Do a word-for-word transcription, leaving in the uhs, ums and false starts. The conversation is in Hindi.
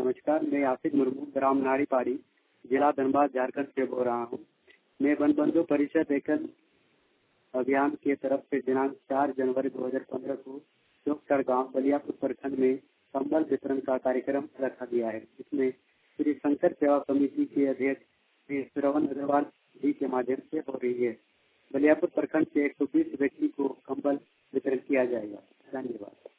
नमस्कार, मैं आसिफ मुर्मू ग्राम नाड़ीपाड़ी जिला धनबाद झारखंड से बोल रहा हूँ। मैं वन बंधु परिषद एकल अभियान के तरफ से दिनांक चार जनवरी दो हज़ार पंद्रह को चौकसर गांव बलियापुर प्रखंड में कंबल वितरण का कार्यक्रम रखा गया है, जिसमें श्री शंकर सेवा समिति के अध्यक्ष श्री श्रवण अग्रवाल जी के माध्यम से हो रही है। बलियापुर प्रखंड से एक सौ बीस व्यक्ति को कंबल वितरण किया जाएगा। धन्यवाद।